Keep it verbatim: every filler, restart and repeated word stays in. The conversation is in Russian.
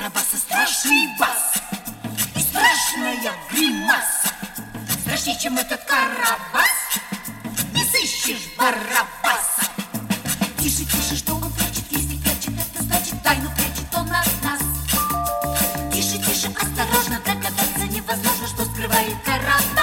Барабаса страшный бас и страшная гримаса. Страшнее, чем этот Карабас, не сыщешь Барабаса. Тише, тише, что он прячет, если прячет, это значит тайну прячет он от нас. Тише, тише, осторожно, догадаться невозможно, что скрывает Карабас.